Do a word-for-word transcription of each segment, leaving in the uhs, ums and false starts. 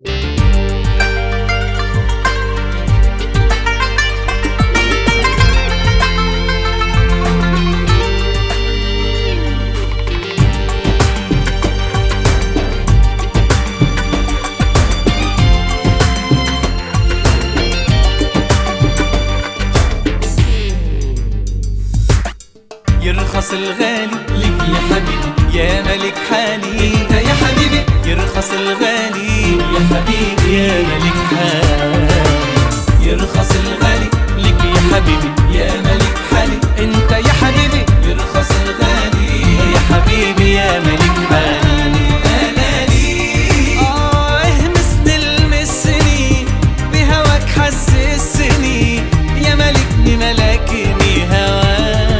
يرخص الغالي لك يا حبيبي يا ملك حالي، انت يا حبيبي يرخص الغالي يا حبيبي يا ملك حالي. يرخص الغالي لك يا حبيبي يا ملك حالي، انت يا حبيبي يرخص الغالي يا حبيبي يا ملك حالي. انا لي اه مسني المسني بهواك حسسني يا ملكني ملكني هواك.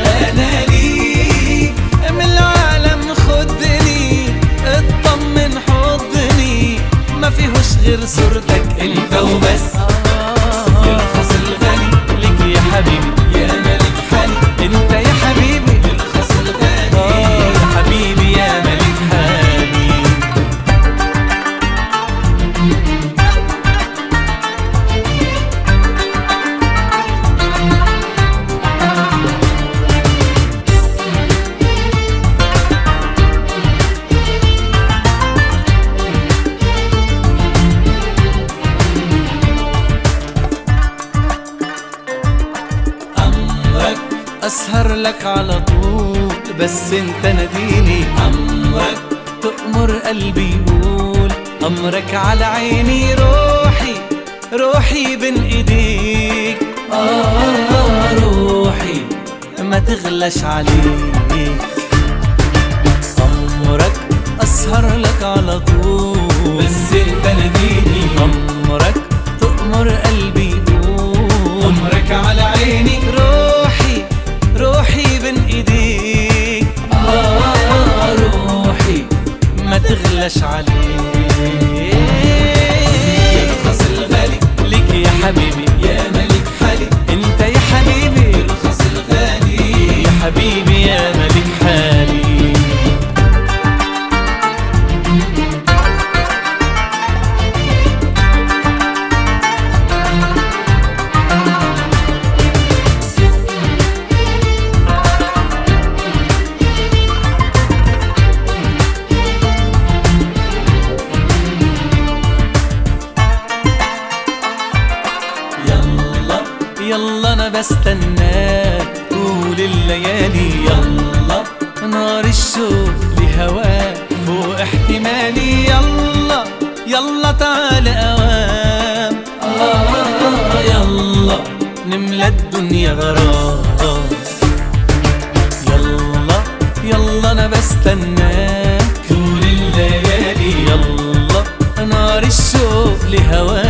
غير صورتك انت وبس. يرخص الغالي لك يا حبيبي يا ملك حالي، انت يا حبيبي يرخص الغالي يا حبيبي يا ملك حالي. أسهر لك على طول بس انت ناديني، أمرك تأمر قلبي يقول أمرك على عيني. روحي روحي بين ايديك آه روحي ما تغلاش عليك. أمرك أسهر لك على طول بس انت ناديني، أمرك تأمر قلبي يقول أمرك على عيني. روحي روحي بين ايديك آه روحي ما تغلاش عليك. يرخص الغالي لك يا حبيبي يا ملك حالي، انت يا حبيبي يرخص الغالي يا حبيبي يا ملك حالي. يلا انا بستناك طول الليالي، يلا نار الشوق لهواك فوق احتمالي. يلا يلا تعال اوام آه يلا نملى الدنيا غرام. يلا يلا انا بستناك طول الليالي، يلا نار الشوق لهواك